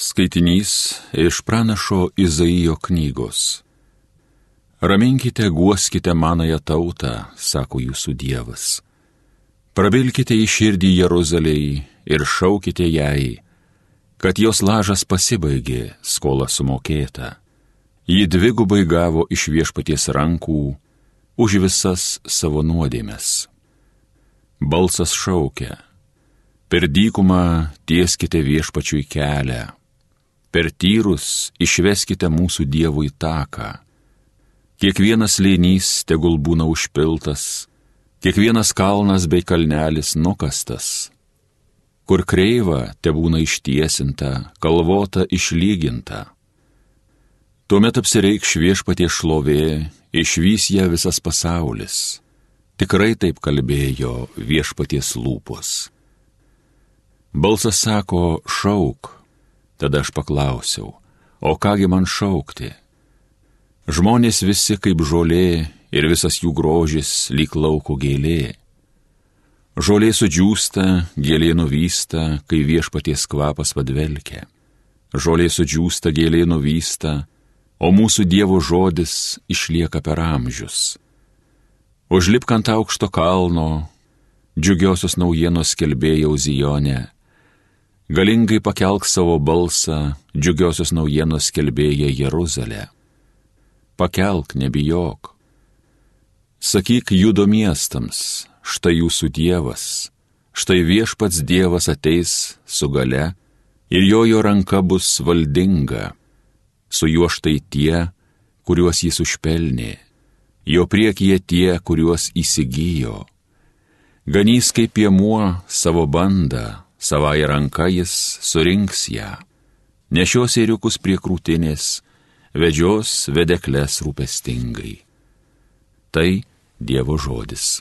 Skaitinys iš pranašo Izaijo knygos. Raminkite, guoskite manąją tautą, sako jūsų Dievas. Prabilkite į širdį Jeruzalei ir šaukite jai, kad jos lažas pasibaigė, skola sumokėta. Ji dvigubai gavo iš Viešpaties rankų už visas savo nuodėmes. Balsas šaukia: per dykumą tieskite Viešpačiui kelią. Per tyrus išveskite mūsų Dievui taką. Kiekvienas slėnys tegul būna užpiltas, kiekvienas kalnas bei kalnelis nukastas. Kur kreiva tebūna ištiesinta, kalvota išlyginta. Tuomet apsireikš Viešpaties šlovė, išvys ją visas pasaulis. Tikrai taip kalbėjo Viešpaties lūpos. Balsas sako: šauk. Tada aš paklausiau: o kągi man šaukti? Žmonės visi kaip žolė ir visas jų grožis lyg lauko gėlė. Žolė sudžiūsta, gėlė nuvysta, kai Viešpaties kvapas padvelkia. Žolė sudžiūsta, gėlė nuvysta, o mūsų Dievo žodis išlieka per amžius. Užlipk ant aukšto kalno, džiugiosios naujienos skelbėjau Zione. Galingai pakelk savo balsą, džiugiosios naujienos skelbėja Jeruzalė. Pakelk, nebijok. Sakyk Judo miestams: štai jūsų Dievas, štai Viešpats Dievas ateis su gale ir jo ranka bus valdinga. Su juo štai tie, kuriuos jis užpelnė, jo priekyje tie, kuriuos įsigijo. Ganys kaip piemuo savo bandą, savąją ranką jis surinks ją. Nešios ėriukus prie krūtinės, vedžios vedekles rūpestingai. Tai Dievo žodis.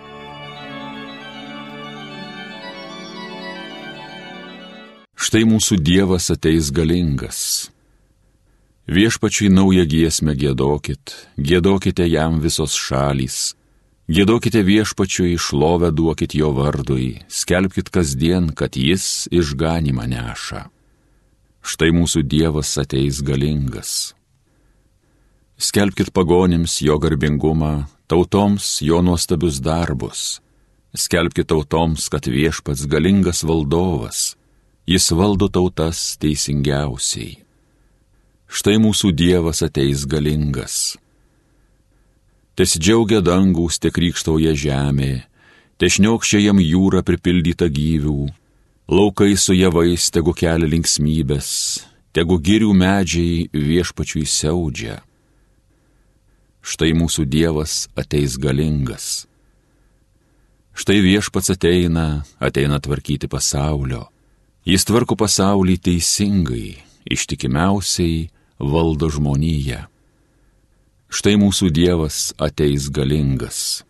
Štai mūsų Dievas ateis galingas. Viešpačiui naują giesmę giedokit, giedokite jam visos šalys. Giedokite Viešpačiui, šlovę duokit jo vardui, skelbkit kasdien, kad jis išganymą neša. Štai mūsų Dievas ateis galingas. Skelbkit pagonims jo garbingumą, tautoms jo nuostabius darbus. Skelbkit tautoms, kad Viešpats galingas valdovas, jis valdo tautas teisingiausiai. Štai mūsų Dievas ateis galingas. Tesidžiaugia dangus, te krykštauja žemė, te šniokščia jam jūra pripildyta gyvių, laukai su javais tegu kelia linksmybės, tegu girių medžiai Viešpačiui siaudžia. Štai mūsų Dievas ateis galingas. Štai Viešpats ateina tvarkyti pasaulio. Jis tvarko pasaulį teisingai, ištikimiausiai valdo žmoniją. Štai mūsų Dievas ateis galingas.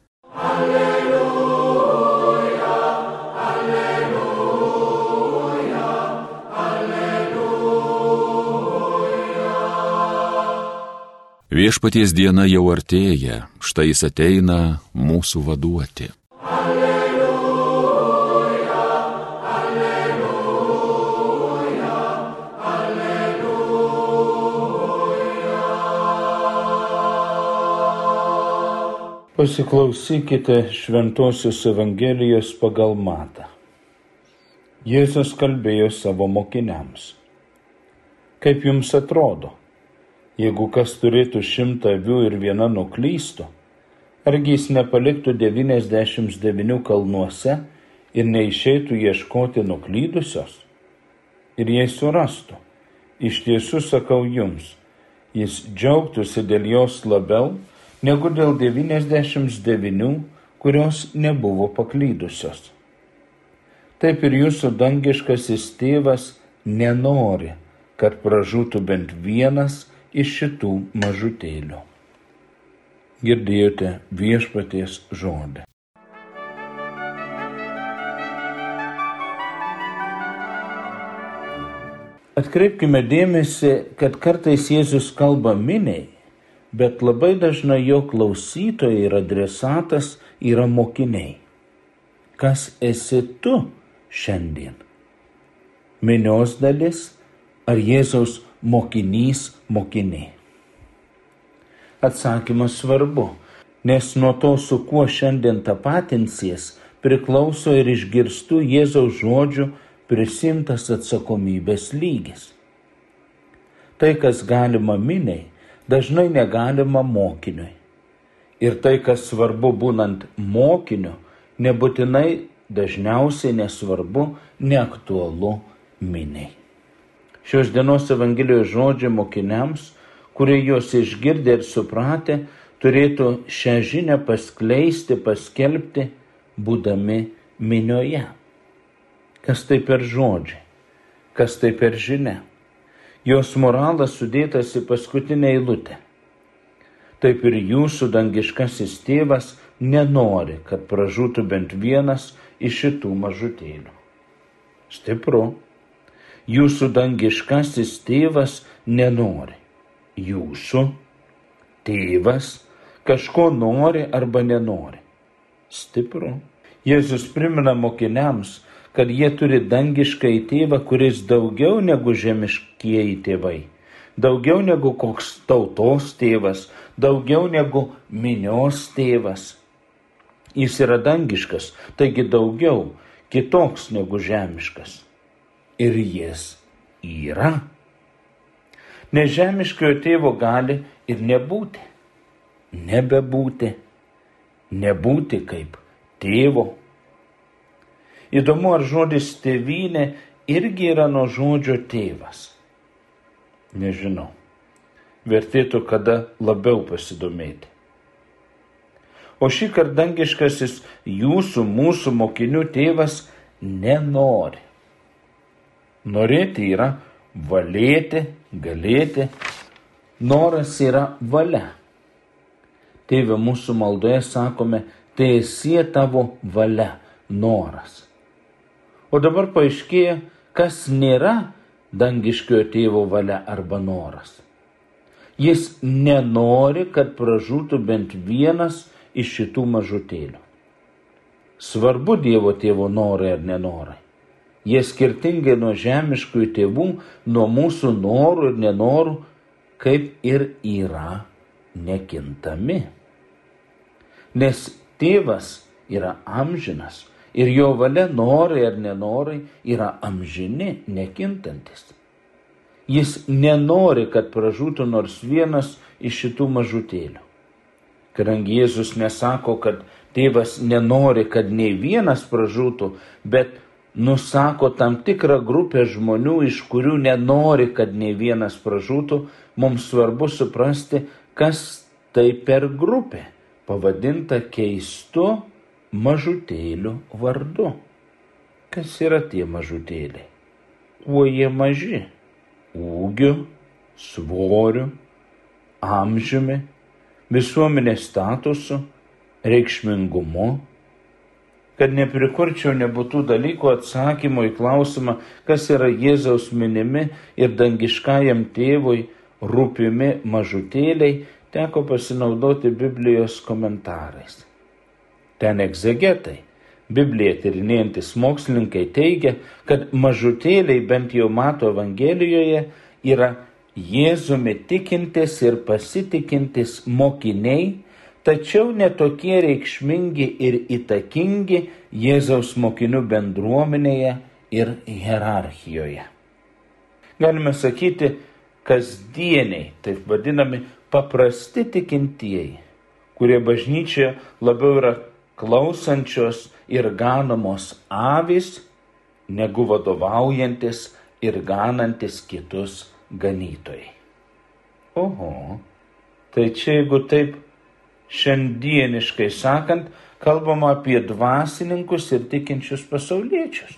Alleluja, alleluja, alleluja. Viešpaties diena jau artėja, štai jis ateina mūsų vaduoti. Pasiklausykite Šventosios Evangelijos pagal Matą. Jėzus kalbėjo savo mokiniams: kaip jums atrodo, jeigu kas turėtų 100 avių ir viena nuklystų, argi jis nepaliktų 99 kalnuose ir neišeitų ieškoti nuklydusios? Ir jei surastų, iš tiesų sakau jums, jis džiaugtųsi dėl jos labiau negu dėl 99, kurios nebuvo paklydusios. Taip ir jūsų dangiškasis tėvas nenori, kad pražūtų bent vienas iš šitų mažutėlių. Girdėjote Viešpaties žodį. Atkreipkime dėmesį, kad kartais Jėzus kalba miniai, bet labai dažnai jo klausytojai ir adresatas yra mokiniai. Kas esi tu šiandien? Minios dalis ar Jėzaus mokinys mokinė? Atsakymas svarbu, nes nuo to, su kuo šiandien tapatinsies, priklauso ir išgirstų Jėzaus žodžių prisimtas atsakomybės lygis. Tai, kas galima miniai, dažnai negalima mokiniui. Ir tai, kas svarbu būnant mokiniu, nebūtinai dažniausiai nesvarbu, neaktualu miniai. Šios dienos Evangelijos žodžiai mokiniams, kurie juos išgirdę ir supratę, turėtų šią žinią paskleisti, paskelbti, būdami minioje. Kas tai per žodžiai? Kas tai per žinia? Jos moralas sudėtas į paskutinę eilutę. Taip ir jūsų dangiškasis tėvas nenori, kad pražūtų bent vienas iš šitų mažutėlių. Stipru. Jūsų dangiškasis tėvas nenori. Jūsų tėvas kažko nori arba nenori. Stipru. Jėzus primena mokiniams, kad jie turi dangiškąjį tėvą, kuris daugiau negu žemiškieji tėvai, daugiau negu koks tautos tėvas, daugiau negu minios tėvas. Jis yra dangiškas, taigi daugiau, kitoks negu žemiškas. Ir jis yra. Nežemiškojo tėvo gali ir nebūti, nebebūti, nebūti kaip tėvo. Įdomu, ar žodis tėvynė irgi yra nuo žodžio tėvas. Nežinau. Vertėtų kada labiau pasidomėti. O šįkart dangiškasis jūsų, mūsų mokinių tėvas nenori. Norėti yra valėti, galėti. Noras yra valia. Tėve, mūsų maldoje sakome, teesie tavo valia, noras. O dabar paaiškėja, kas nėra dangiškojo tėvo valia arba noras. Jis nenori, kad pražūtų bent vienas iš šitų mažutėlių. Svarbu Dievo tėvo norai ar nenorai. Jie skirtingai nuo žemiškųjų tėvų, nuo mūsų norų ir nenorų, kaip ir yra nekintami. Nes tėvas yra amžinas ir jo valia, norai ar nenorai, yra amžini, nekintantis. Jis nenori, kad pražūtų nors vienas iš šitų mažutėlių. Kadangi Jėzus nesako, kad tėvas nenori, kad nei vienas pražūtų, bet nusako tam tikrą grupę žmonių, iš kurių nenori, kad nei vienas pražūtų, mums svarbu suprasti, kas tai per grupė, pavadinta keistu mažutėlių vardu. Kas yra tie mažutėliai? Kuo jie maži? Ūgiu, svoriu, amžiumi, visuomenės statusu, reikšmingumu. Kad neprikurčiau nebūtų dalykų atsakymo į klausimą, kas yra Jėzaus minimi ir dangiškajam tėvui rūpimi mažutėliai, teko pasinaudoti Biblijos komentarais. Ten egzegetai, Bibliją tyrinėjantis mokslininkai teigia, kad mažutėliai bent jau Mato Evangelijoje yra Jėzumi tikintis ir pasitikintis mokiniai, tačiau netokie reikšmingi ir įtakingi Jėzaus mokinių bendruomenėje ir hierarchijoje. Galime sakyti, kasdieniai, taip vadinami paprasti tikintieji, kurie bažnyčioje labiau yra klausančios ir ganamos avys, negu vadovaujantis ir ganantis kitus ganytojai. Oho, tai čia jeigu taip šiandieniškai sakant, kalbama apie dvasininkus ir tikinčius pasauliečius.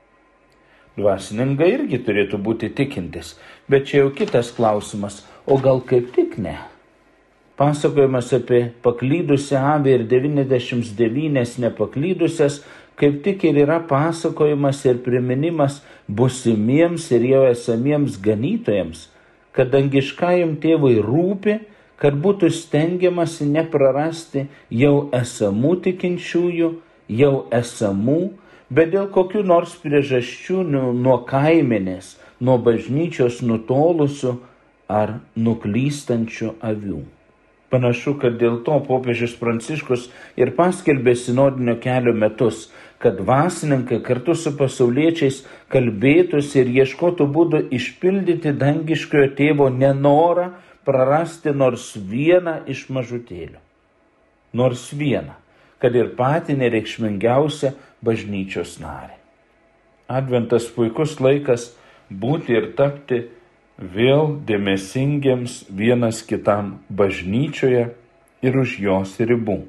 Dvasininkai irgi turėtų būti tikintis, bet čia jau kitas klausimas, o gal kaip tik ne? Pasakojimas apie paklydusią avį ir 99 nepaklydusias, kaip tik ir yra pasakojimas ir priminimas būsimiems ir jau esamiems ganytojams, kad dangiškajam tėvui rūpi, kad būtų stengiamasi neprarasti jau esamų tikinčiųjų, jau esamų, bet dėl kokių nors priežasčių nuo kaimenės, nuo bažnyčios nutolusių ar nuklystančių avių. Panašu, kad dėl to popiežius Pranciškus ir paskelbė sinodinio kelio metus, kad dvasininkai kartu su pasauliečiais kalbėtųsi ir ieškotų būdų išpildyti dangiškojo tėvo nenorą prarasti nors vieną iš mažutėlių. Nors vieną, kad ir patį nereikšmingiausią bažnyčios narį. Adventas puikus laikas būti ir tapti vėl dėmesingiems vienas kitam bažnyčioje ir už jos ribų.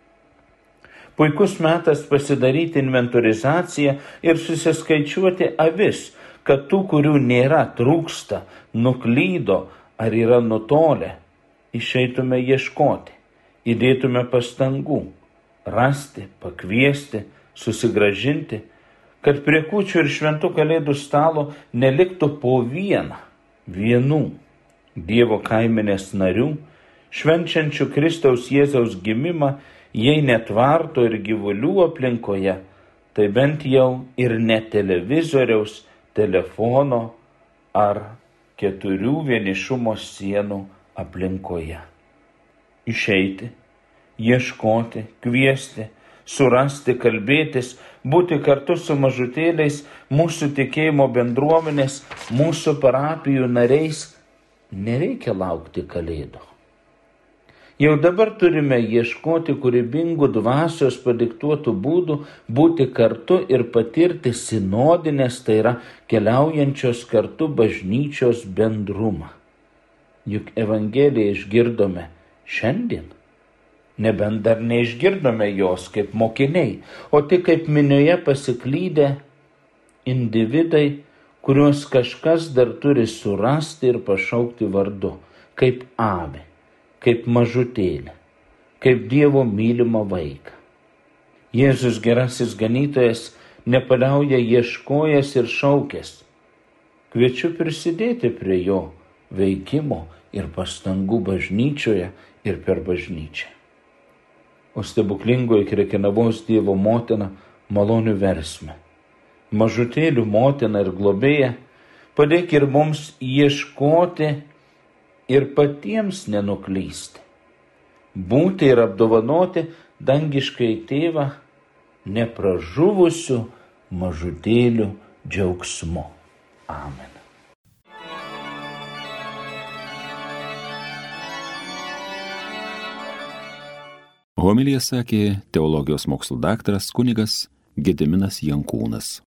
Puikus metas pasidaryti inventorizaciją ir susiskaičiuoti avis, kad tų, kurių nėra, trūksta, nuklydo ar yra nutolę, išeitume ieškoti, įdėtume pastangų, rasti, pakviesti, susigrąžinti, kad prie kūčių ir šventų kalėdų stalo neliktų po vienų Dievo kaimenės narių, švenčiančių Kristaus Jėzaus gimimą, jei netvarto ir gyvulių aplinkoje, tai bent jau ir ne televizoriaus, telefono ar 4 vienišumo sienų aplinkoje. Išeiti, ieškoti, kviesti, surasti, kalbėtis, būti kartu su mažutėliais, mūsų tikėjimo bendruomenės, mūsų parapijų nariais, nereikia laukti kalėdų. Jau dabar turime ieškoti kūrybingų dvasios padiktuotų būdų būti kartu ir patirti sinodinės, tai yra keliaujančios kartu bažnyčios bendrumą. Juk Evangeliją išgirdome šiandien, nebent dar neišgirdome jos kaip mokiniai, o tik kaip minioje pasiklydę individai, kuriuos kažkas dar turi surasti ir pašaukti vardu, kaip avį, kaip mažutėlį, kaip Dievo mylimą vaiką. Jėzus gerasis ganytojas nepaliauja ieškojęs ir šaukęs. Kviečiu prisidėti prie jo veikimo ir pastangų bažnyčioje ir per bažnyčią. O stebuklingoji Krekenavos Dievo motina malonių versme, mažutėlių motina ir globėja, padėk ir mums ieškoti ir patiems nenuklysti, būti ir apdovanoti dangiškai tėvą nepražuvusių mažutėlių džiaugsmu. Amen. Homiliją sakė teologijos mokslų daktaras kunigas Gediminas Jankūnas.